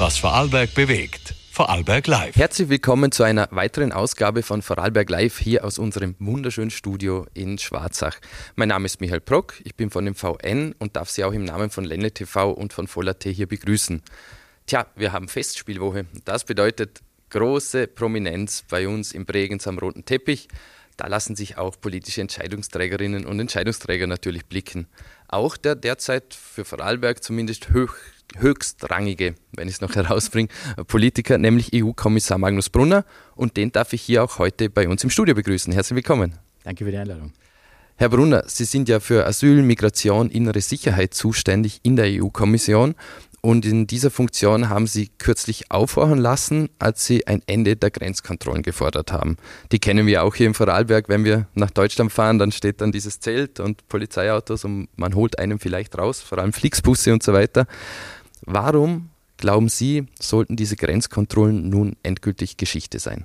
was Vorarlberg bewegt. Vorarlberg Live. Herzlich willkommen zu einer weiteren Ausgabe von Vorarlberg Live hier aus unserem wunderschönen Studio in Schwarzach. Mein Name ist Michael Brock, ich bin von dem VN und darf Sie auch im Namen von Ländle TV und von Voll.at hier begrüßen. Tja, wir haben Festspielwoche. Das bedeutet große Prominenz bei uns im Bregenz am roten Teppich. Da lassen sich auch politische Entscheidungsträgerinnen und Entscheidungsträger natürlich blicken. Auch der derzeit für Vorarlberg zumindest höchstrangige, wenn ich es noch herausbringe, Politiker, nämlich EU-Kommissar Magnus Brunner. Und den darf ich hier auch heute bei uns im Studio begrüßen. Herzlich willkommen. Danke für die Einladung. Herr Brunner, Sie sind ja für Asyl, Migration, innere Sicherheit zuständig in der EU-Kommission. Und in dieser Funktion haben Sie kürzlich aufhorchen lassen, als Sie ein Ende der Grenzkontrollen gefordert haben. Die kennen wir auch hier im Vorarlberg. Wenn wir nach Deutschland fahren, dann steht dann dieses Zelt und Polizeiautos und man holt einen vielleicht raus, vor allem Flixbusse und so weiter. Warum, glauben Sie, sollten diese Grenzkontrollen nun endgültig Geschichte sein?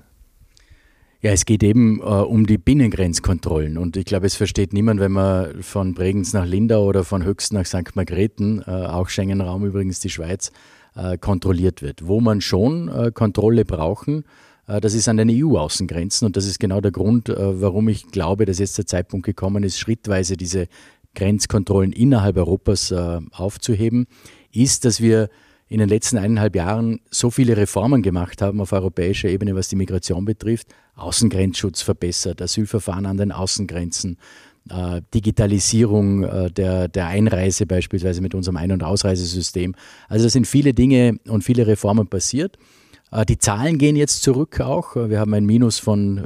Ja, es geht eben um die Binnengrenzkontrollen und ich glaube, es versteht niemand, wenn man von Bregenz nach Lindau oder von Höchst nach St. Margrethen, auch Schengen-Raum übrigens die Schweiz, kontrolliert wird. Wo man schon Kontrolle brauchen, das ist an den EU-Außengrenzen und das ist genau der Grund, warum ich glaube, dass jetzt der Zeitpunkt gekommen ist, schrittweise diese Grenzkontrollen innerhalb Europas aufzuheben, ist, dass wir in den letzten 1,5 Jahren so viele Reformen gemacht haben auf europäischer Ebene, was die Migration betrifft. Außengrenzschutz verbessert, Asylverfahren an den Außengrenzen, Digitalisierung der Einreise beispielsweise mit unserem Ein- und Ausreisesystem. Also da sind viele Dinge und viele Reformen passiert. Die Zahlen gehen jetzt zurück auch. Wir haben ein Minus von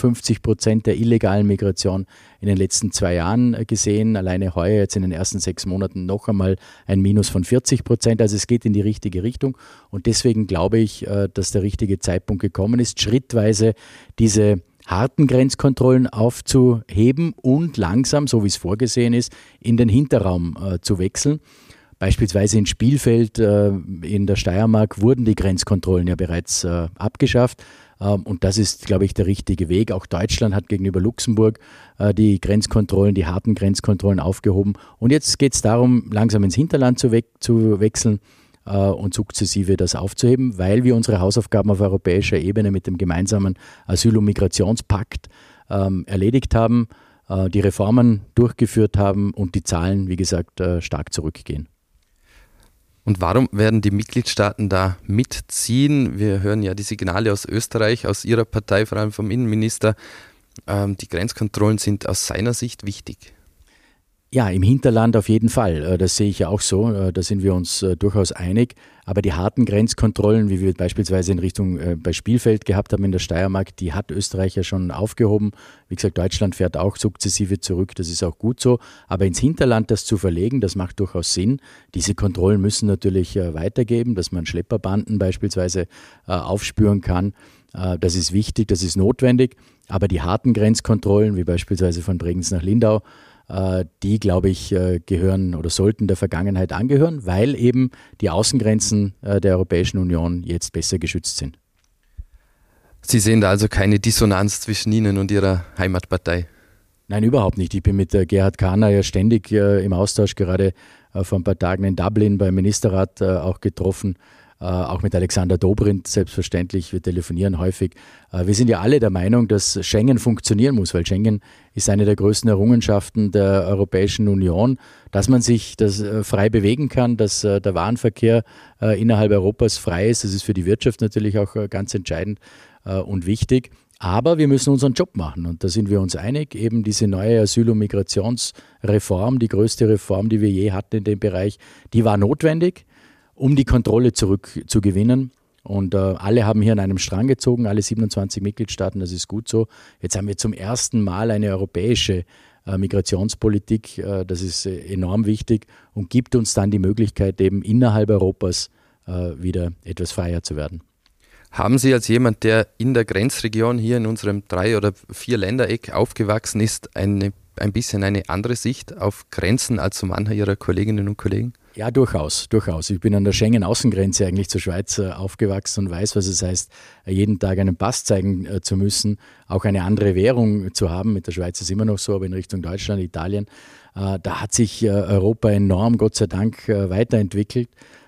55% der illegalen Migration in den letzten 2 Jahren gesehen. Alleine heuer jetzt in den ersten 6 Monaten noch einmal ein Minus von 40%. Also es geht in die richtige Richtung. Und deswegen glaube ich, dass der richtige Zeitpunkt gekommen ist, schrittweise diese harten Grenzkontrollen aufzuheben und langsam, so wie es vorgesehen ist, in den Hinterraum zu wechseln. Beispielsweise in Spielfeld in der Steiermark wurden die Grenzkontrollen ja bereits abgeschafft und das ist, glaube ich, der richtige Weg. Auch Deutschland hat gegenüber Luxemburg die Grenzkontrollen, die harten Grenzkontrollen aufgehoben und jetzt geht es darum, langsam ins Hinterland zu wechseln und sukzessive das aufzuheben, weil wir unsere Hausaufgaben auf europäischer Ebene mit dem gemeinsamen Asyl- und Migrationspakt erledigt haben, die Reformen durchgeführt haben und die Zahlen, wie gesagt, stark zurückgehen. Und warum werden die Mitgliedstaaten da mitziehen? Wir hören ja die Signale aus Österreich, aus Ihrer Partei, vor allem vom Innenminister. Die Grenzkontrollen sind aus seiner Sicht wichtig. Ja, im Hinterland auf jeden Fall. Das sehe ich ja auch so. Da sind wir uns durchaus einig. Aber die harten Grenzkontrollen, wie wir beispielsweise in Richtung bei Spielfeld gehabt haben in der Steiermark, die hat Österreich ja schon aufgehoben. Wie gesagt, Deutschland fährt auch sukzessive zurück. Das ist auch gut so. Aber ins Hinterland das zu verlegen, das macht durchaus Sinn. Diese Kontrollen müssen natürlich weitergeben, dass man Schlepperbanden beispielsweise aufspüren kann. Das ist wichtig, das ist notwendig. Aber die harten Grenzkontrollen, wie beispielsweise von Bregenz nach Lindau, die, glaube ich, gehören oder sollten der Vergangenheit angehören, weil eben die Außengrenzen der Europäischen Union jetzt besser geschützt sind. Sie sehen da also keine Dissonanz zwischen Ihnen und Ihrer Heimatpartei? Nein, überhaupt nicht. Ich bin mit Gerhard Kahner ja ständig im Austausch, gerade vor ein paar Tagen in Dublin beim Ministerrat auch getroffen. Auch mit Alexander Dobrindt selbstverständlich, wir telefonieren häufig. Wir sind ja alle der Meinung, dass Schengen funktionieren muss, weil Schengen ist eine der größten Errungenschaften der Europäischen Union, dass man sich frei bewegen kann, dass der Warenverkehr innerhalb Europas frei ist. Das ist für die Wirtschaft natürlich auch ganz entscheidend und wichtig. Aber wir müssen unseren Job machen und da sind wir uns einig. Eben diese neue Asyl- und Migrationsreform, die größte Reform, die wir je hatten in dem Bereich, die war notwendig, um die Kontrolle zurückzugewinnen. Und alle haben hier an einem Strang gezogen, alle 27 Mitgliedstaaten, das ist gut so. Jetzt haben wir zum ersten Mal eine europäische Migrationspolitik, das ist enorm wichtig und gibt uns dann die Möglichkeit, eben innerhalb Europas wieder etwas freier zu werden. Haben Sie als jemand, der in der Grenzregion hier in unserem 3- oder 4-Ländereck aufgewachsen ist, ein bisschen eine andere Sicht auf Grenzen als so mancher Ihrer Kolleginnen und Kollegen? Ja, durchaus. Ich bin an der Schengen-Außengrenze eigentlich zur Schweiz aufgewachsen und weiß, was es heißt, jeden Tag einen Pass zeigen zu müssen, auch eine andere Währung zu haben. Mit der Schweiz ist es immer noch so, aber in Richtung Deutschland, Italien, da hat sich Europa enorm, Gott sei Dank, weiterentwickelt.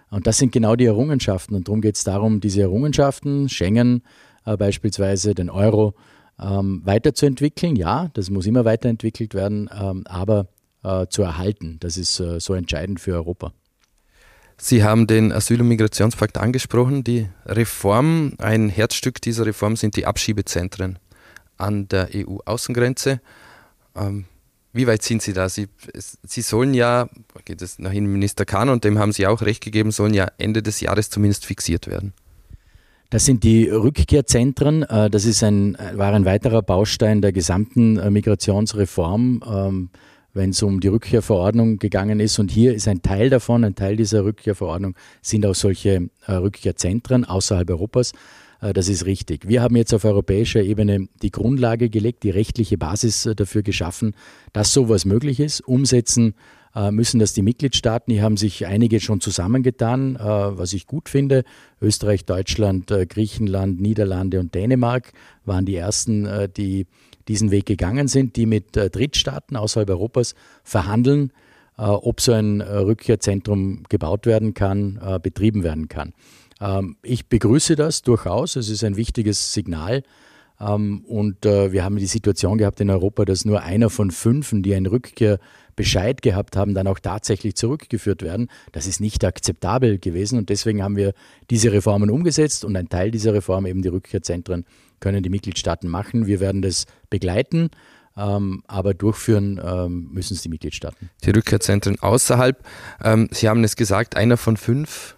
Und das sind genau die Errungenschaften. Und darum geht es darum, diese Errungenschaften, Schengen beispielsweise, den Euro, weiterzuentwickeln. Ja, das muss immer weiterentwickelt werden, aber zu erhalten. Das ist so entscheidend für Europa. Sie haben den Asyl- und Migrationspakt angesprochen. Die Reform, ein Herzstück dieser Reform sind die Abschiebezentren an der EU-Außengrenze. Wie weit sind Sie da? Sie sollen ja, geht es nach Innenminister Kahn, und dem haben Sie auch recht gegeben, sollen ja Ende des Jahres zumindest fixiert werden. Das sind die Rückkehrzentren. Das war ein weiterer Baustein der gesamten Migrationsreform, wenn es um die Rückkehrverordnung gegangen ist. Und hier ist ein Teil davon, ein Teil dieser Rückkehrverordnung sind auch solche Rückkehrzentren außerhalb Europas. Das ist richtig. Wir haben jetzt auf europäischer Ebene die Grundlage gelegt, die rechtliche Basis dafür geschaffen, dass sowas möglich ist. Umsetzen müssen das die Mitgliedstaaten. Hier haben sich einige schon zusammengetan, was ich gut finde. Österreich, Deutschland, Griechenland, Niederlande und Dänemark waren die ersten, die diesen Weg gegangen sind, die mit Drittstaaten außerhalb Europas verhandeln, ob so ein Rückkehrzentrum gebaut werden kann, betrieben werden kann. Ich begrüße das durchaus. Es ist ein wichtiges Signal. Und wir haben die Situation gehabt in Europa, dass nur einer von 5, die einen Rückkehrbescheid gehabt haben, dann auch tatsächlich zurückgeführt werden. Das ist nicht akzeptabel gewesen und deswegen haben wir diese Reformen umgesetzt und ein Teil dieser Reform, eben die Rückkehrzentren, können die Mitgliedstaaten machen. Wir werden das begleiten, aber durchführen müssen es die Mitgliedstaaten. Die Rückkehrzentren außerhalb, Sie haben es gesagt, einer von 5.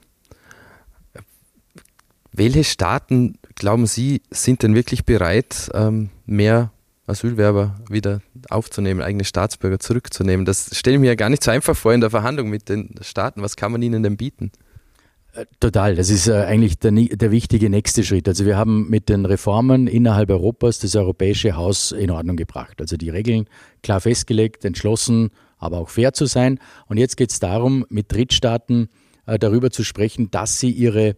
Welche Staaten, glauben Sie, sind denn wirklich bereit, mehr Asylwerber wieder aufzunehmen, eigene Staatsbürger zurückzunehmen? Das stelle ich mir ja gar nicht so einfach vor in der Verhandlung mit den Staaten. Was kann man ihnen denn bieten? Total, das ist eigentlich der wichtige nächste Schritt. Also wir haben mit den Reformen innerhalb Europas das europäische Haus in Ordnung gebracht. Also die Regeln klar festgelegt, entschlossen, aber auch fair zu sein. Und jetzt geht es darum, mit Drittstaaten darüber zu sprechen, dass sie ihre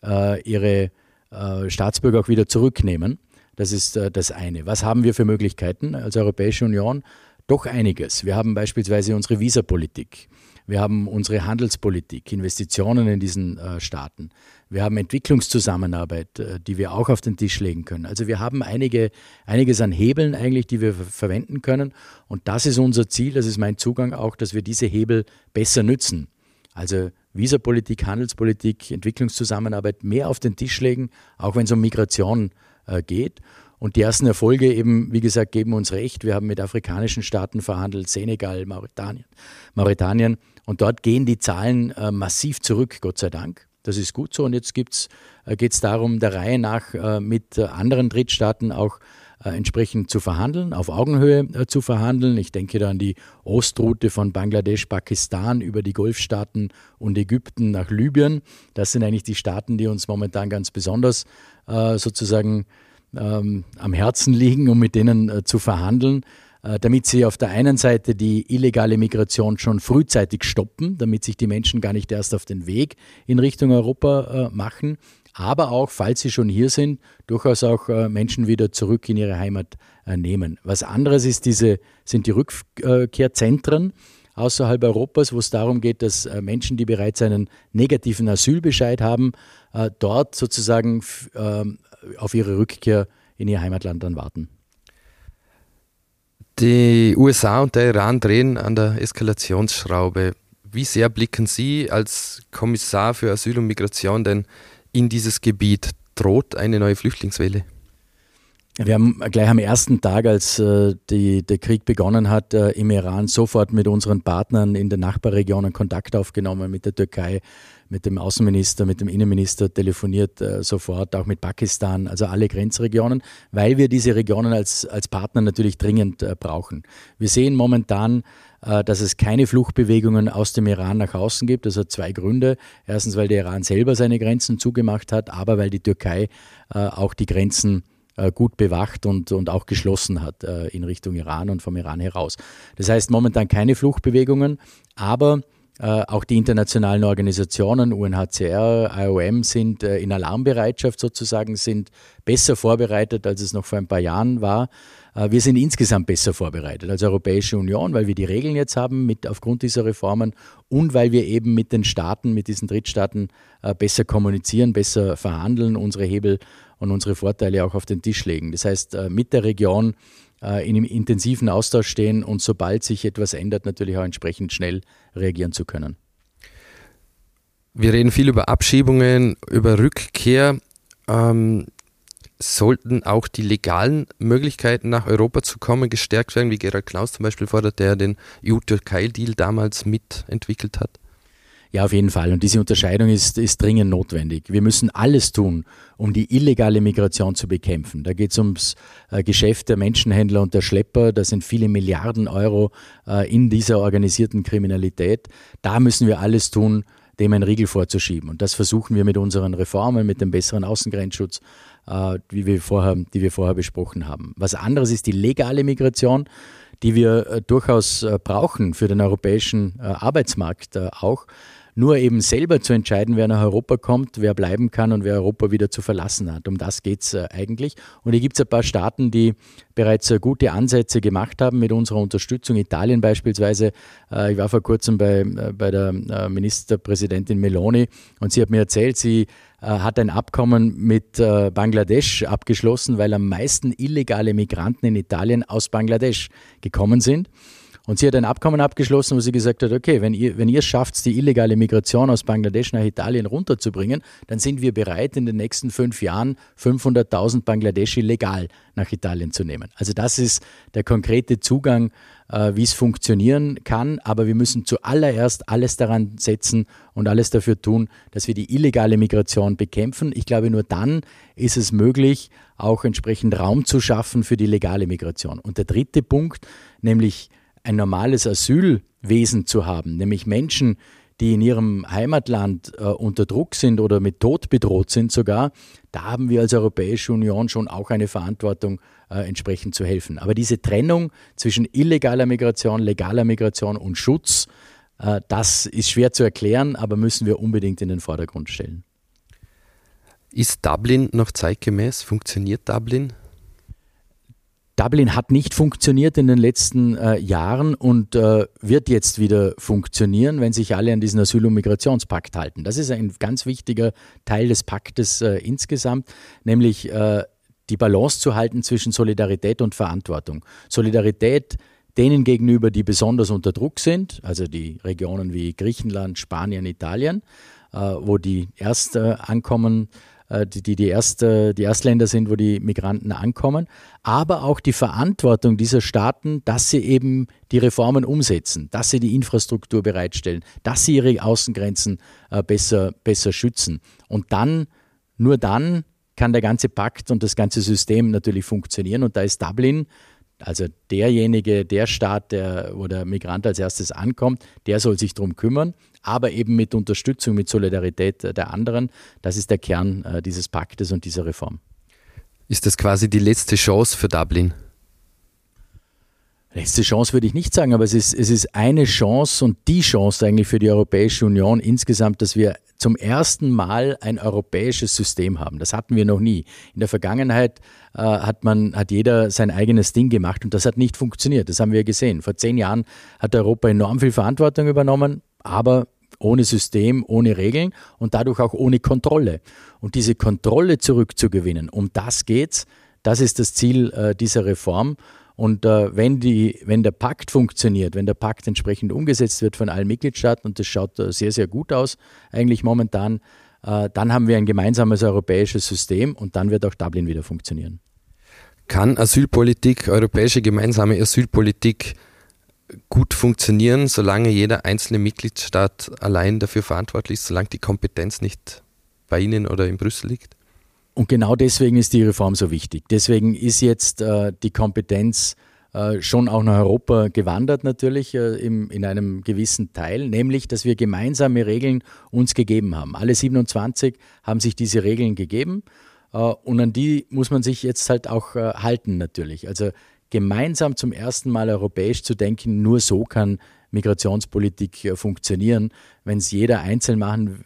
Staatsbürger auch wieder zurücknehmen. Das ist das eine. Was haben wir für Möglichkeiten als Europäische Union? Doch einiges. Wir haben beispielsweise unsere Visapolitik. Wir haben unsere Handelspolitik, Investitionen in diesen Staaten. Wir haben Entwicklungszusammenarbeit, die wir auch auf den Tisch legen können. Also wir haben einiges an Hebeln eigentlich, die wir verwenden können. Und das ist unser Ziel, das ist mein Zugang auch, dass wir diese Hebel besser nützen. Also Visapolitik, Handelspolitik, Entwicklungszusammenarbeit mehr auf den Tisch legen, auch wenn es um Migration geht. Und die ersten Erfolge eben, wie gesagt, geben uns recht. Wir haben mit afrikanischen Staaten verhandelt, Senegal, Mauretanien. Und dort gehen die Zahlen massiv zurück, Gott sei Dank. Das ist gut so. Und jetzt geht es darum, der Reihe nach mit anderen Drittstaaten auch entsprechend zu verhandeln, auf Augenhöhe zu verhandeln. Ich denke da an die Ostroute von Bangladesch, Pakistan über die Golfstaaten und Ägypten nach Libyen. Das sind eigentlich die Staaten, die uns momentan ganz besonders sozusagen am Herzen liegen, um mit denen zu verhandeln, damit sie auf der einen Seite die illegale Migration schon frühzeitig stoppen, damit sich die Menschen gar nicht erst auf den Weg in Richtung Europa machen, aber auch, falls sie schon hier sind, durchaus auch Menschen wieder zurück in ihre Heimat nehmen. Was anderes sind die Rückkehrzentren außerhalb Europas, wo es darum geht, dass Menschen, die bereits einen negativen Asylbescheid haben, dort sozusagen auf ihre Rückkehr in ihr Heimatland dann warten. Die USA und der Iran drehen an der Eskalationsschraube. Wie sehr blicken Sie als Kommissar für Asyl und Migration denn in dieses Gebiet? Droht eine neue Flüchtlingswelle? Wir haben gleich am ersten Tag, als der Krieg begonnen hat, im Iran sofort mit unseren Partnern in den Nachbarregionen Kontakt aufgenommen, mit der Türkei, mit dem Außenminister, mit dem Innenminister telefoniert, sofort auch mit Pakistan, also alle Grenzregionen, weil wir diese Regionen als Partner natürlich dringend brauchen. Wir sehen momentan, dass es keine Fluchtbewegungen aus dem Iran nach außen gibt. Das hat 2 Gründe. Erstens, weil der Iran selber seine Grenzen zugemacht hat, aber weil die Türkei auch die Grenzen gut bewacht und auch geschlossen hat in Richtung Iran und vom Iran heraus. Das heißt momentan keine Fluchtbewegungen, aber Auch die internationalen Organisationen, UNHCR, IOM, sind in Alarmbereitschaft sozusagen, sind besser vorbereitet, als es noch vor ein paar Jahren war. Wir sind insgesamt besser vorbereitet als Europäische Union, weil wir die Regeln jetzt haben aufgrund dieser Reformen und weil wir eben mit den Staaten, mit diesen Drittstaaten besser kommunizieren, besser verhandeln, unsere Hebel und unsere Vorteile auch auf den Tisch legen. Das heißt, mit der Region in einem intensiven Austausch stehen und sobald sich etwas ändert, natürlich auch entsprechend schnell reagieren zu können. Wir reden viel über Abschiebungen, über Rückkehr. Sollten auch die legalen Möglichkeiten, nach Europa zu kommen, gestärkt werden, wie Gerald Knaus zum Beispiel fordert, der den EU-Türkei-Deal damals mitentwickelt hat? Ja, auf jeden Fall. Und diese Unterscheidung ist dringend notwendig. Wir müssen alles tun, um die illegale Migration zu bekämpfen. Da geht es ums Geschäft der Menschenhändler und der Schlepper. Da sind viele Milliarden Euro in dieser organisierten Kriminalität. Da müssen wir alles tun, dem einen Riegel vorzuschieben. Und das versuchen wir mit unseren Reformen, mit dem besseren Außengrenzschutz, die wir vorher besprochen haben. Was anderes ist die legale Migration, die wir durchaus brauchen für den europäischen Arbeitsmarkt auch. Nur eben selber zu entscheiden, wer nach Europa kommt, wer bleiben kann und wer Europa wieder zu verlassen hat. Um das geht es eigentlich. Und hier gibt es ein paar Staaten, die bereits gute Ansätze gemacht haben mit unserer Unterstützung. Italien beispielsweise. Ich war vor kurzem bei der Ministerpräsidentin Meloni und sie hat mir erzählt, sie hat ein Abkommen mit Bangladesch abgeschlossen, weil am meisten illegale Migranten in Italien aus Bangladesch gekommen sind. Und sie hat ein Abkommen abgeschlossen, wo sie gesagt hat, okay, wenn ihr es schafft, die illegale Migration aus Bangladesch nach Italien runterzubringen, dann sind wir bereit, in den nächsten 5 Jahren 500.000 Bangladeschi legal nach Italien zu nehmen. Also das ist der konkrete Zugang, wie es funktionieren kann. Aber wir müssen zuallererst alles daran setzen und alles dafür tun, dass wir die illegale Migration bekämpfen. Ich glaube, nur dann ist es möglich, auch entsprechend Raum zu schaffen für die legale Migration. Und der dritte Punkt, nämlich ein normales Asylwesen zu haben, nämlich Menschen, die in ihrem Heimatland unter Druck sind oder mit Tod bedroht sind sogar, da haben wir als Europäische Union schon auch eine Verantwortung, entsprechend zu helfen. Aber diese Trennung zwischen illegaler Migration, legaler Migration und Schutz, das ist schwer zu erklären, aber müssen wir unbedingt in den Vordergrund stellen. Ist Dublin noch zeitgemäß? Funktioniert Dublin? Dublin hat nicht funktioniert in den letzten Jahren und wird jetzt wieder funktionieren, wenn sich alle an diesen Asyl- und Migrationspakt halten. Das ist ein ganz wichtiger Teil des Paktes insgesamt, nämlich die Balance zu halten zwischen Solidarität und Verantwortung. Solidarität denen gegenüber, die besonders unter Druck sind, also die Regionen wie Griechenland, Spanien, Italien, wo die erst ankommen, die Erstländer sind, wo die Migranten ankommen, aber auch die Verantwortung dieser Staaten, dass sie eben die Reformen umsetzen, dass sie die Infrastruktur bereitstellen, dass sie ihre Außengrenzen besser schützen. Und nur dann kann der ganze Pakt und das ganze System natürlich funktionieren. Und da ist Dublin, also der Staat, wo der Migrant als erstes ankommt, der soll sich darum kümmern, aber eben mit Unterstützung, mit Solidarität der anderen. Das ist der Kern dieses Paktes und dieser Reform. Ist das quasi die letzte Chance für Dublin? Letzte Chance würde ich nicht sagen, aber es ist eine Chance und die Chance eigentlich für die Europäische Union insgesamt, dass wir zum ersten Mal ein europäisches System haben. Das hatten wir noch nie. In der Vergangenheit hat jeder sein eigenes Ding gemacht und das hat nicht funktioniert. Das haben wir gesehen. Vor 10 Jahren hat Europa enorm viel Verantwortung übernommen, aber ohne System, ohne Regeln und dadurch auch ohne Kontrolle. Und diese Kontrolle zurückzugewinnen, um das geht's. Das ist das Ziel dieser Reform. Und wenn der Pakt funktioniert, wenn der Pakt entsprechend umgesetzt wird von allen Mitgliedstaaten, und das schaut sehr, sehr gut aus eigentlich momentan, dann haben wir ein gemeinsames europäisches System und dann wird auch Dublin wieder funktionieren. Kann Asylpolitik, europäische gemeinsame Asylpolitik gut funktionieren, solange jeder einzelne Mitgliedstaat allein dafür verantwortlich ist, solange die Kompetenz nicht bei Ihnen oder in Brüssel liegt? Und genau deswegen ist die Reform so wichtig. Deswegen ist jetzt die Kompetenz schon auch nach Europa gewandert natürlich in einem gewissen Teil, nämlich, dass wir gemeinsame Regeln uns gegeben haben. Alle 27 haben sich diese Regeln gegeben und an die muss man sich jetzt halt auch halten natürlich. Also gemeinsam zum ersten Mal europäisch zu denken. Nur so kann Migrationspolitik funktionieren. Wenn es jeder einzeln machen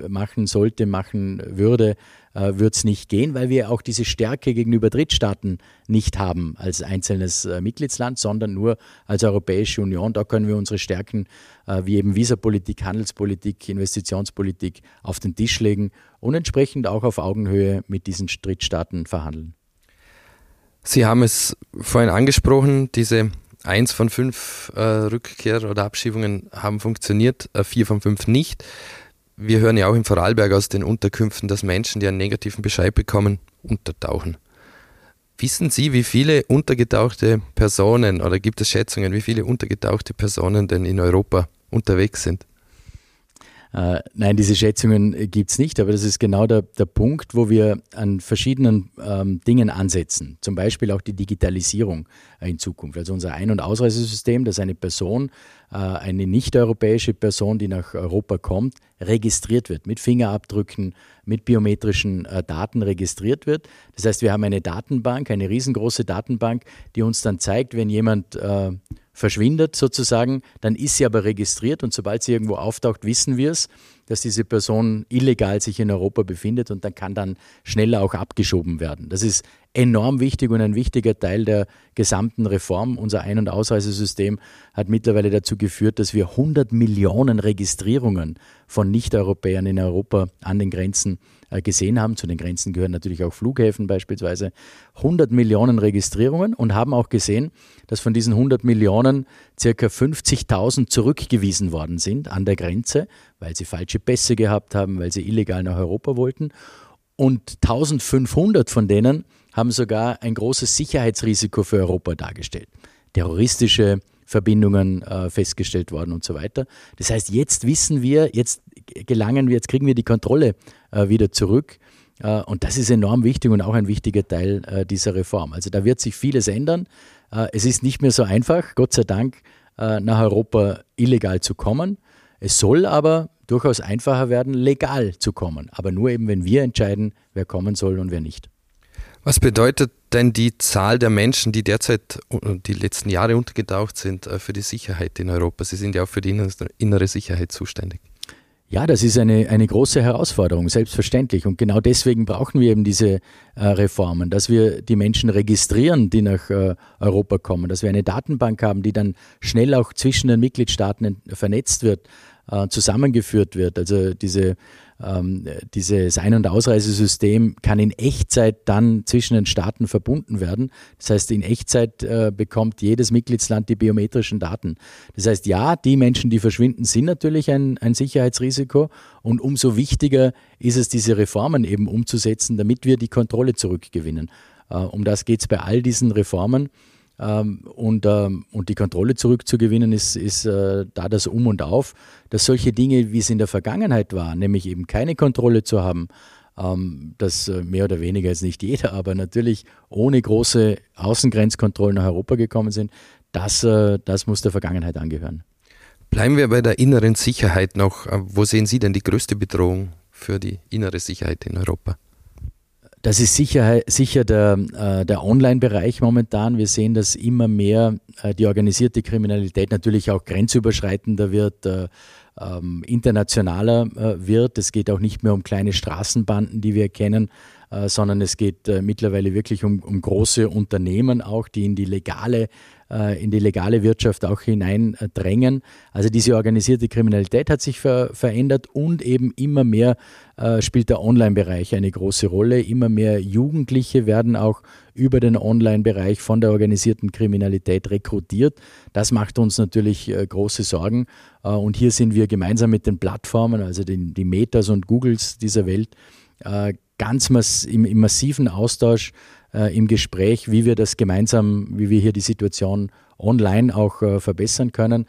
würde, würde es nicht gehen, weil wir auch diese Stärke gegenüber Drittstaaten nicht haben als einzelnes Mitgliedsland, sondern nur als Europäische Union. Da können wir unsere Stärken wie eben Visapolitik, Handelspolitik, Investitionspolitik auf den Tisch legen und entsprechend auch auf Augenhöhe mit diesen Drittstaaten verhandeln. Sie haben es vorhin angesprochen, diese 1 von 5 Rückkehr- oder Abschiebungen haben funktioniert, 4 von 5 nicht. Wir hören ja auch in Vorarlberg aus den Unterkünften, dass Menschen, die einen negativen Bescheid bekommen, untertauchen. Wissen Sie, wie viele untergetauchte Personen, oder gibt es Schätzungen, wie viele untergetauchte Personen denn in Europa unterwegs sind? Nein, diese Schätzungen gibt es nicht, aber das ist genau der Punkt, wo wir an verschiedenen Dingen ansetzen. Zum Beispiel auch die Digitalisierung in Zukunft. Also unser Ein- und Ausreisesystem, dass eine Person, eine nicht-europäische Person, die nach Europa kommt, registriert wird, mit Fingerabdrücken, mit biometrischen Daten registriert wird. Das heißt, wir haben eine Datenbank, eine riesengroße Datenbank, die uns dann zeigt, wenn jemand verschwindet sozusagen, dann ist sie aber registriert und sobald sie irgendwo auftaucht, wissen wir es, dass diese Person illegal sich in Europa befindet und dann kann dann schneller auch abgeschoben werden. Das ist enorm wichtig und ein wichtiger Teil der gesamten Reform. Unser Ein- und Ausreisesystem hat mittlerweile dazu geführt, dass wir 100 Millionen Registrierungen von Nicht-Europäern in Europa an den Grenzen gesehen haben. Zu den Grenzen gehören natürlich auch Flughäfen beispielsweise. 100 Millionen Registrierungen und haben auch gesehen, dass von diesen 100 Millionen circa 50.000 zurückgewiesen worden sind an der Grenze, weil sie falsche Pässe gehabt haben, weil sie illegal nach Europa wollten. Und 1.500 von denen haben sogar ein großes Sicherheitsrisiko für Europa dargestellt. Terroristische Verbindungen festgestellt worden und so weiter. Das heißt, jetzt wissen wir, jetzt kriegen wir die Kontrolle wieder zurück. Und das ist enorm wichtig und auch ein wichtiger Teil dieser Reform. Also da wird sich vieles ändern. Es ist nicht mehr so einfach, Gott sei Dank, nach Europa illegal zu kommen. Es soll aber durchaus einfacher werden, legal zu kommen. Aber nur eben, wenn wir entscheiden, wer kommen soll und wer nicht. Was bedeutet denn die Zahl der Menschen, die derzeit die letzten Jahre untergetaucht sind, für die Sicherheit in Europa? Sie sind ja auch für die innere Sicherheit zuständig. Ja, das ist eine große Herausforderung, selbstverständlich. Und genau deswegen brauchen wir eben diese Reformen, dass wir die Menschen registrieren, die nach Europa kommen, dass wir eine Datenbank haben, die dann schnell auch zwischen den Mitgliedstaaten vernetzt wird, zusammengeführt wird. Also dieses Ein- und Ausreisesystem kann in Echtzeit dann zwischen den Staaten verbunden werden. Das heißt, in Echtzeit bekommt jedes Mitgliedsland die biometrischen Daten. Das heißt, ja, die Menschen, die verschwinden, sind natürlich ein Sicherheitsrisiko und umso wichtiger ist es, diese Reformen eben umzusetzen, damit wir die Kontrolle zurückgewinnen. Um das geht es bei all diesen Reformen. Und die Kontrolle zurückzugewinnen ist da das Um und Auf, dass solche Dinge, wie es in der Vergangenheit war, nämlich eben keine Kontrolle zu haben, dass mehr oder weniger jetzt nicht jeder, aber natürlich ohne große Außengrenzkontrollen nach Europa gekommen sind, das muss der Vergangenheit angehören. Bleiben wir bei der inneren Sicherheit noch. Wo sehen Sie denn die größte Bedrohung für die innere Sicherheit in Europa? Das ist sicher der Online-Bereich momentan. Wir sehen, dass immer mehr die organisierte Kriminalität natürlich auch grenzüberschreitender wird, internationaler wird. Es geht auch nicht mehr um kleine Straßenbanden, die wir kennen, sondern es geht mittlerweile wirklich um große Unternehmen auch, die in die legale Wirtschaft auch hineindrängen. Also diese organisierte Kriminalität hat sich verändert und eben immer mehr spielt der Online-Bereich eine große Rolle. Immer mehr Jugendliche werden auch über den Online-Bereich von der organisierten Kriminalität rekrutiert. Das macht uns natürlich große Sorgen. Und hier sind wir gemeinsam mit den Plattformen, also die Metas und Googles dieser Welt, ganz im massiven Austausch, im Gespräch, wie wir hier die Situation online auch verbessern können.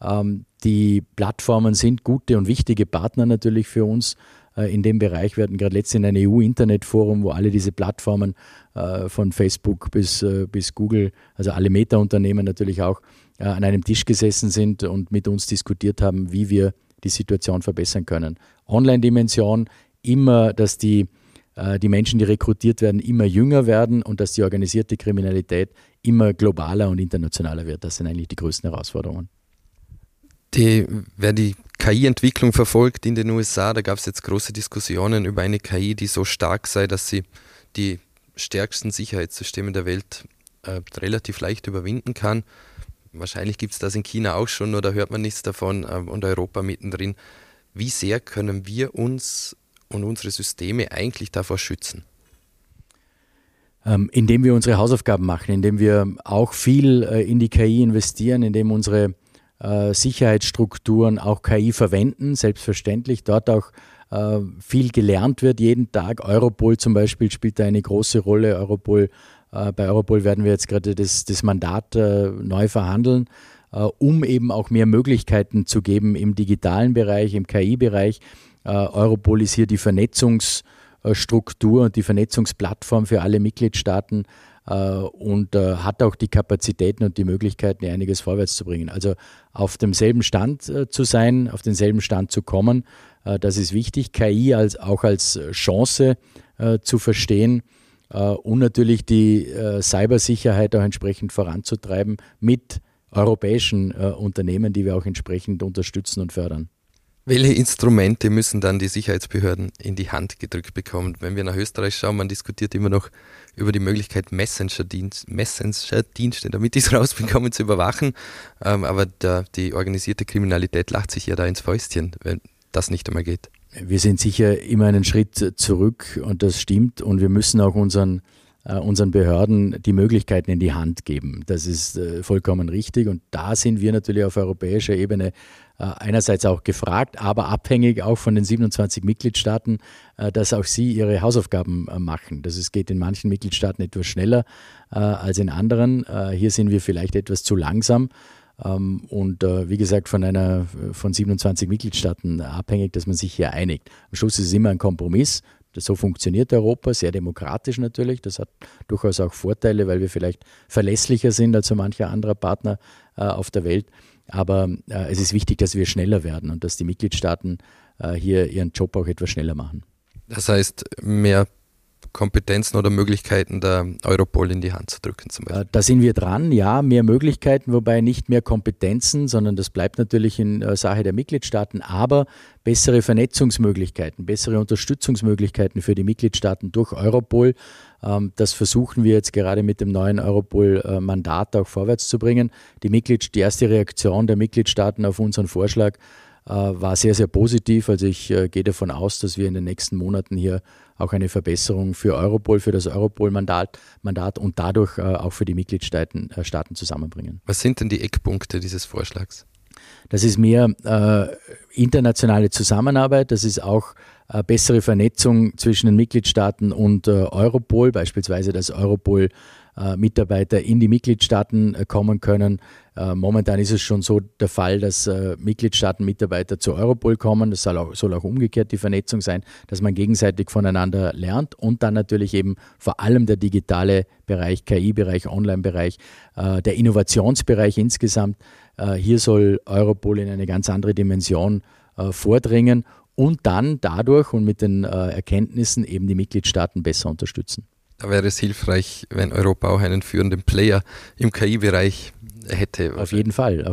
Die Plattformen sind gute und wichtige Partner natürlich für uns in dem Bereich. Wir hatten gerade letztens ein EU-Internetforum, wo alle diese Plattformen von Facebook bis Google, also alle Meta-Unternehmen natürlich auch, an einem Tisch gesessen sind und mit uns diskutiert haben, wie wir die Situation verbessern können. Online-Dimension, immer, dass die die Menschen, die rekrutiert werden, immer jünger werden und dass die organisierte Kriminalität immer globaler und internationaler wird. Das sind eigentlich die größten Herausforderungen. Wer die KI-Entwicklung verfolgt in den USA, da gab es jetzt große Diskussionen über eine KI, die so stark sei, dass sie die stärksten Sicherheitssysteme der Welt relativ leicht überwinden kann. Wahrscheinlich gibt es das in China auch schon, nur da hört man nichts davon und Europa mittendrin. Wie sehr können wir uns und unsere Systeme eigentlich davor schützen? Indem wir unsere Hausaufgaben machen, indem wir auch viel in die KI investieren, indem unsere Sicherheitsstrukturen auch KI verwenden, selbstverständlich, dort auch viel gelernt wird jeden Tag. Europol zum Beispiel spielt da eine große Rolle. Bei Europol werden wir jetzt gerade das Mandat neu verhandeln, um eben auch mehr Möglichkeiten zu geben im digitalen Bereich, im KI-Bereich. Europol ist hier die Vernetzungsstruktur und die Vernetzungsplattform für alle Mitgliedstaaten und hat auch die Kapazitäten und die Möglichkeiten, einiges vorwärts zu bringen. Also auf demselben Stand zu sein, auf denselben Stand zu kommen, das ist wichtig. KI auch als Chance zu verstehen und natürlich die Cybersicherheit auch entsprechend voranzutreiben mit europäischen Unternehmen, die wir auch entsprechend unterstützen und fördern. Welche Instrumente müssen dann die Sicherheitsbehörden in die Hand gedrückt bekommen? Wenn wir nach Österreich schauen, man diskutiert immer noch über die Möglichkeit, Messenger-Dienste, damit die es rausbekommen, zu überwachen. Aber die organisierte Kriminalität lacht sich ja da ins Fäustchen, wenn das nicht einmal geht. Wir sind sicher immer einen Schritt zurück und das stimmt. Und wir müssen auch unseren Behörden die Möglichkeiten in die Hand geben. Das ist vollkommen richtig. Und da sind wir natürlich auf europäischer Ebene einerseits auch gefragt, aber abhängig auch von den 27 Mitgliedstaaten, dass auch sie ihre Hausaufgaben machen. Das geht in manchen Mitgliedstaaten etwas schneller als in anderen. Hier sind wir vielleicht etwas zu langsam. Und wie gesagt, von 27 Mitgliedstaaten abhängig, dass man sich hier einigt. Am Schluss ist es immer ein Kompromiss. So funktioniert Europa, sehr demokratisch natürlich. Das hat durchaus auch Vorteile, weil wir vielleicht verlässlicher sind als so mancher anderer Partner auf der Welt. Aber es ist wichtig, dass wir schneller werden und dass die Mitgliedstaaten hier ihren Job auch etwas schneller machen. Das heißt, mehr Kompetenzen oder Möglichkeiten der Europol in die Hand zu drücken zum Beispiel? Da sind wir dran, ja, mehr Möglichkeiten, wobei nicht mehr Kompetenzen, sondern das bleibt natürlich in Sache der Mitgliedstaaten, aber bessere Vernetzungsmöglichkeiten, bessere Unterstützungsmöglichkeiten für die Mitgliedstaaten durch Europol. Das versuchen wir jetzt gerade mit dem neuen Europol-Mandat auch vorwärts zu bringen. Die erste Reaktion der Mitgliedstaaten auf unseren Vorschlag war sehr, sehr positiv. Also ich gehe davon aus, dass wir in den nächsten Monaten hier auch eine Verbesserung für Europol, für das Europol-Mandat und dadurch auch für die Mitgliedstaaten zusammenbringen. Was sind denn die Eckpunkte dieses Vorschlags? Das ist mehr internationale Zusammenarbeit, das ist auch bessere Vernetzung zwischen den Mitgliedstaaten und Europol, beispielsweise, dass Europol Mitarbeiter in die Mitgliedstaaten kommen können. Momentan ist es schon so der Fall, dass Mitgliedstaaten-Mitarbeiter zu Europol kommen. Das soll auch umgekehrt die Vernetzung sein, dass man gegenseitig voneinander lernt und dann natürlich eben vor allem der digitale Bereich, KI-Bereich, Online-Bereich, der Innovationsbereich insgesamt. Hier soll Europol in eine ganz andere Dimension vordringen und dann dadurch und mit den Erkenntnissen eben die Mitgliedstaaten besser unterstützen. Da wäre es hilfreich, wenn Europa auch einen führenden Player im KI-Bereich hätte. Auf jeden Fall.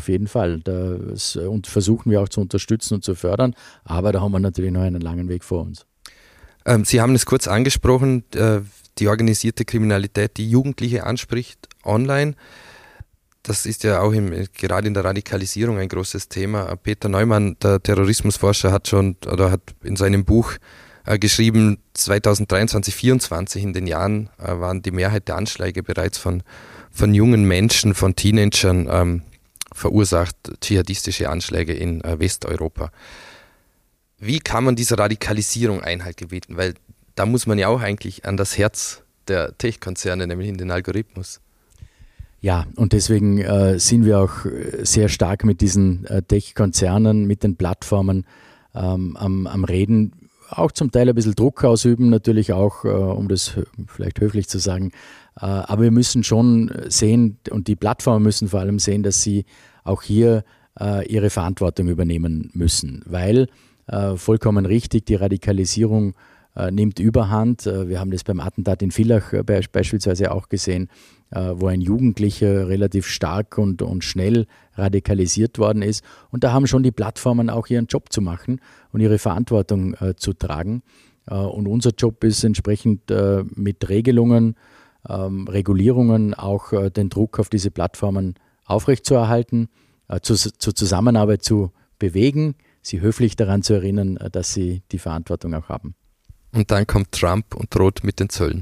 Und versuchen wir auch zu unterstützen und zu fördern, aber da haben wir natürlich noch einen langen Weg vor uns. Sie haben es kurz angesprochen, die organisierte Kriminalität, die Jugendliche anspricht online. Das ist ja auch gerade in der Radikalisierung ein großes Thema. Peter Neumann, der Terrorismusforscher, hat in seinem Buch geschrieben, 2023, 2024 in den Jahren waren die Mehrheit der Anschläge bereits von jungen Menschen, von Teenagern verursacht, dschihadistische Anschläge in Westeuropa. Wie kann man dieser Radikalisierung Einhalt gebieten? Weil da muss man ja auch eigentlich an das Herz der Tech-Konzerne, nämlich in den Algorithmus. Ja, und deswegen sind wir auch sehr stark mit diesen Tech-Konzernen, mit den Plattformen am Reden. Auch zum Teil ein bisschen Druck ausüben, natürlich auch, um das vielleicht höflich zu sagen. Aber wir müssen schon sehen, und die Plattformen müssen vor allem sehen, dass sie auch hier ihre Verantwortung übernehmen müssen. Weil, vollkommen richtig, die Radikalisierung nimmt Überhand. Wir haben das beim Attentat in Villach beispielsweise auch gesehen, wo ein Jugendlicher relativ stark und schnell radikalisiert worden ist. Und da haben schon die Plattformen auch ihren Job zu machen und ihre Verantwortung zu tragen. Und unser Job ist entsprechend mit Regelungen, Regulierungen auch den Druck auf diese Plattformen aufrechtzuerhalten, zur Zusammenarbeit zu bewegen, sie höflich daran zu erinnern, dass sie die Verantwortung auch haben. Und dann kommt Trump und droht mit den Zöllen.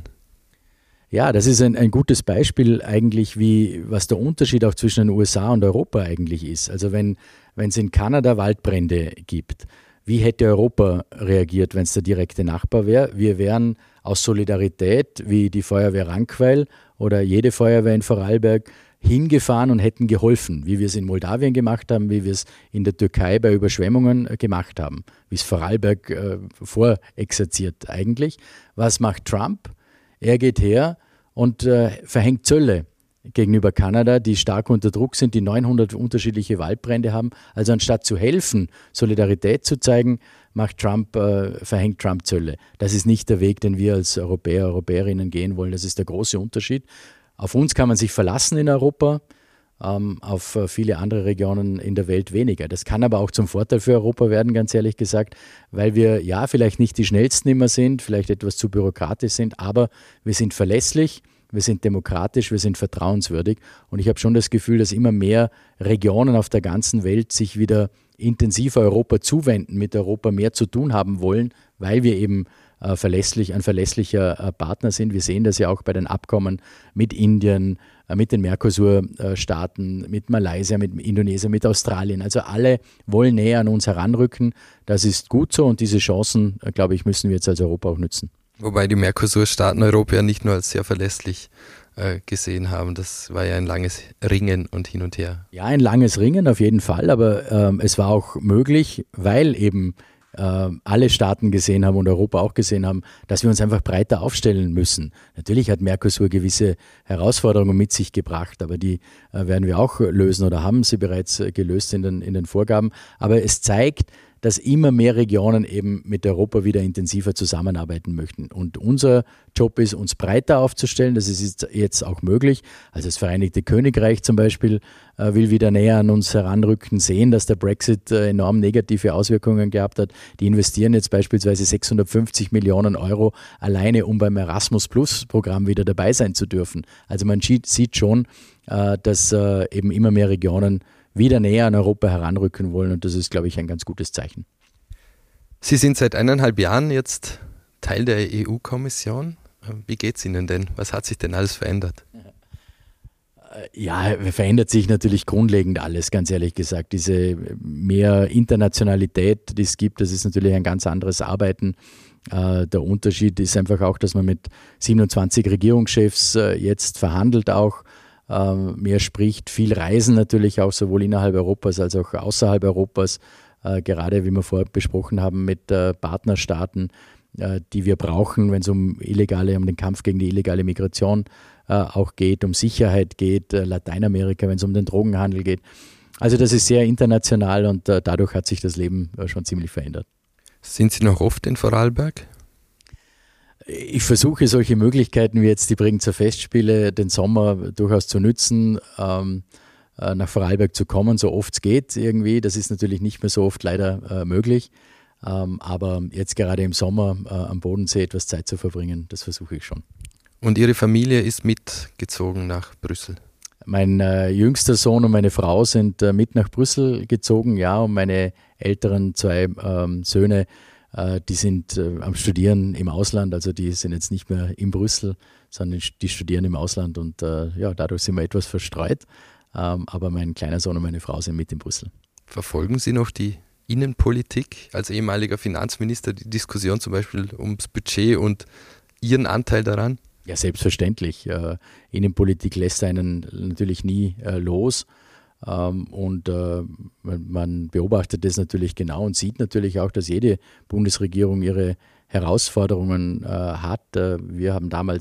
Ja, das ist ein gutes Beispiel eigentlich, was der Unterschied auch zwischen den USA und Europa eigentlich ist. Also wenn es in Kanada Waldbrände gibt, wie hätte Europa reagiert, wenn es der direkte Nachbar wäre? Wir wären aus Solidarität, wie die Feuerwehr Rankweil oder jede Feuerwehr in Vorarlberg, hingefahren und hätten geholfen, wie wir es in Moldawien gemacht haben, wie wir es in der Türkei bei Überschwemmungen gemacht haben, wie es Vorarlberg vorexerziert eigentlich. Was macht Trump? Er geht her und verhängt Zölle gegenüber Kanada, die stark unter Druck sind, die 900 unterschiedliche Waldbrände haben. Also anstatt zu helfen, Solidarität zu zeigen, verhängt Trump Zölle. Das ist nicht der Weg, den wir als Europäer, Europäerinnen gehen wollen. Das ist der große Unterschied. Auf uns kann man sich verlassen in Europa, auf viele andere Regionen in der Welt weniger. Das kann aber auch zum Vorteil für Europa werden, ganz ehrlich gesagt, weil wir ja vielleicht nicht die Schnellsten immer sind, vielleicht etwas zu bürokratisch sind, aber wir sind verlässlich, wir sind demokratisch, wir sind vertrauenswürdig und ich habe schon das Gefühl, dass immer mehr Regionen auf der ganzen Welt sich wieder intensiver Europa zuwenden, mit Europa mehr zu tun haben wollen, weil wir eben ein verlässlicher Partner sind. Wir sehen das ja auch bei den Abkommen mit Indien, mit den Mercosur-Staaten, mit Malaysia, mit Indonesien, mit Australien. Also alle wollen näher an uns heranrücken. Das ist gut so und diese Chancen, glaube ich, müssen wir jetzt als Europa auch nutzen. Wobei die Mercosur-Staaten Europa ja nicht nur als sehr verlässlich gesehen haben. Das war ja ein langes Ringen und hin und her. Ja, ein langes Ringen auf jeden Fall, aber es war auch möglich, weil eben alle Staaten gesehen haben und Europa auch gesehen haben, dass wir uns einfach breiter aufstellen müssen. Natürlich hat Mercosur gewisse Herausforderungen mit sich gebracht, aber die werden wir auch lösen oder haben sie bereits gelöst in den Vorgaben. Aber es zeigt, dass immer mehr Regionen eben mit Europa wieder intensiver zusammenarbeiten möchten. Und unser Job ist, uns breiter aufzustellen. Das ist jetzt auch möglich. Also das Vereinigte Königreich zum Beispiel will wieder näher an uns heranrücken, sehen, dass der Brexit enorm negative Auswirkungen gehabt hat. Die investieren jetzt beispielsweise 650 Millionen Euro alleine, um beim Erasmus-Plus-Programm wieder dabei sein zu dürfen. Also man sieht schon, dass eben immer mehr Regionen wieder näher an Europa heranrücken wollen und das ist, glaube ich, ein ganz gutes Zeichen. Sie sind seit 1,5 Jahren jetzt Teil der EU-Kommission. Wie geht es Ihnen denn? Was hat sich denn alles verändert? Ja, verändert sich natürlich grundlegend alles, ganz ehrlich gesagt. Diese mehr Internationalität, die es gibt, das ist natürlich ein ganz anderes Arbeiten. Der Unterschied ist einfach auch, dass man mit 27 Regierungschefs jetzt verhandelt auch, mehr spricht, viel reisen natürlich auch sowohl innerhalb Europas als auch außerhalb Europas, gerade wie wir vorher besprochen haben mit Partnerstaaten, die wir brauchen, wenn es um den Kampf gegen die illegale Migration auch geht, um Sicherheit geht, Lateinamerika, wenn es um den Drogenhandel geht. Also das ist sehr international und dadurch hat sich das Leben schon ziemlich verändert. Sind Sie noch oft in Vorarlberg? Ich versuche solche Möglichkeiten wie jetzt die Bregenzer Festspiele, den Sommer durchaus zu nützen, nach Vorarlberg zu kommen, so oft es geht irgendwie. Das ist natürlich nicht mehr so oft leider möglich, aber jetzt gerade im Sommer am Bodensee etwas Zeit zu verbringen, das versuche ich schon. Und Ihre Familie ist mitgezogen nach Brüssel? Mein jüngster Sohn und meine Frau sind mit nach Brüssel gezogen, ja, und meine älteren 2 Söhne, die sind am Studieren im Ausland, also die sind jetzt nicht mehr in Brüssel, sondern die studieren im Ausland und dadurch sind wir etwas verstreut. Aber mein kleiner Sohn und meine Frau sind mit in Brüssel. Verfolgen Sie noch die Innenpolitik als ehemaliger Finanzminister, die Diskussion zum Beispiel ums Budget und Ihren Anteil daran? Ja, selbstverständlich. Innenpolitik lässt einen natürlich nie los. Und man beobachtet das natürlich genau und sieht natürlich auch, dass jede Bundesregierung ihre Herausforderungen hat. Wir haben damals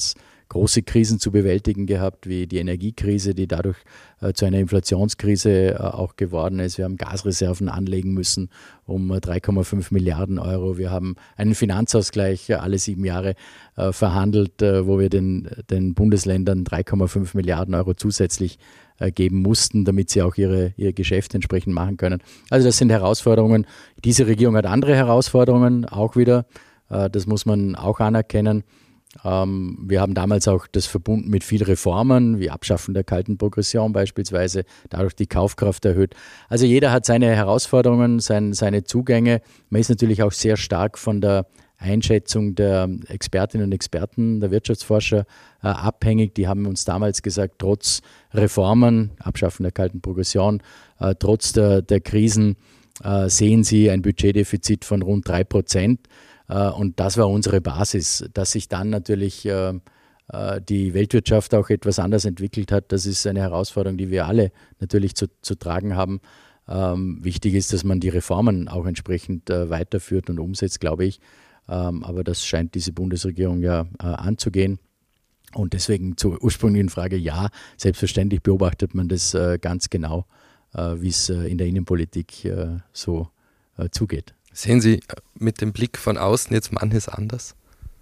große Krisen zu bewältigen gehabt, wie die Energiekrise, die dadurch zu einer Inflationskrise auch geworden ist. Wir haben Gasreserven anlegen müssen um 3,5 Milliarden Euro. Wir haben einen Finanzausgleich alle 7 Jahre verhandelt, wo wir den Bundesländern 3,5 Milliarden Euro zusätzlich geben mussten, damit sie auch ihr Geschäft entsprechend machen können. Also das sind Herausforderungen. Diese Regierung hat andere Herausforderungen auch wieder. Das muss man auch anerkennen. Wir haben damals auch das verbunden mit vielen Reformen, wie Abschaffen der kalten Progression beispielsweise, dadurch die Kaufkraft erhöht. Also jeder hat seine Herausforderungen, seine Zugänge. Man ist natürlich auch sehr stark von der Einschätzung der Expertinnen und Experten, der Wirtschaftsforscher abhängig. Die haben uns damals gesagt, trotz Reformen, Abschaffen der kalten Progression, trotz der Krisen sehen sie ein Budgetdefizit von rund 3%. Und das war unsere Basis. Dass sich dann natürlich die Weltwirtschaft auch etwas anders entwickelt hat, das ist eine Herausforderung, die wir alle natürlich zu tragen haben. Wichtig ist, dass man die Reformen auch entsprechend weiterführt und umsetzt, glaube ich. Aber das scheint diese Bundesregierung ja anzugehen. Und deswegen zur ursprünglichen Frage, ja, selbstverständlich beobachtet man das ganz genau, wie es in der Innenpolitik so zugeht. Sehen Sie mit dem Blick von außen jetzt manches anders?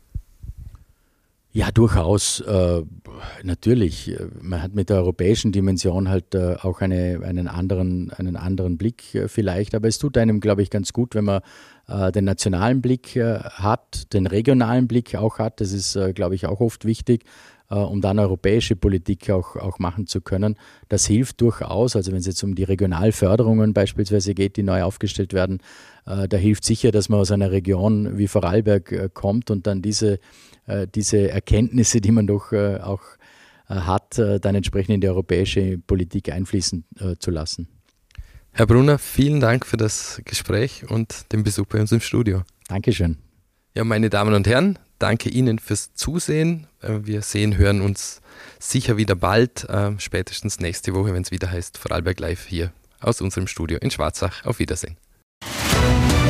Ja, durchaus. Natürlich. Man hat mit der europäischen Dimension halt auch einen anderen Blick vielleicht. Aber es tut einem, glaube ich, ganz gut, wenn man den nationalen Blick hat, den regionalen Blick auch hat. Das ist, glaube ich, auch oft wichtig, um dann europäische Politik auch machen zu können. Das hilft durchaus. Also wenn es jetzt um die Regionalförderungen beispielsweise geht, die neu aufgestellt werden, da hilft sicher, dass man aus einer Region wie Vorarlberg kommt und dann diese Erkenntnisse, die man doch auch hat, dann entsprechend in die europäische Politik einfließen zu lassen. Herr Brunner, vielen Dank für das Gespräch und den Besuch bei uns im Studio. Dankeschön. Ja, meine Damen und Herren, danke Ihnen fürs Zusehen. Wir hören uns sicher wieder bald, spätestens nächste Woche, wenn es wieder heißt Vorarlberg Live hier aus unserem Studio in Schwarzach. Auf Wiedersehen.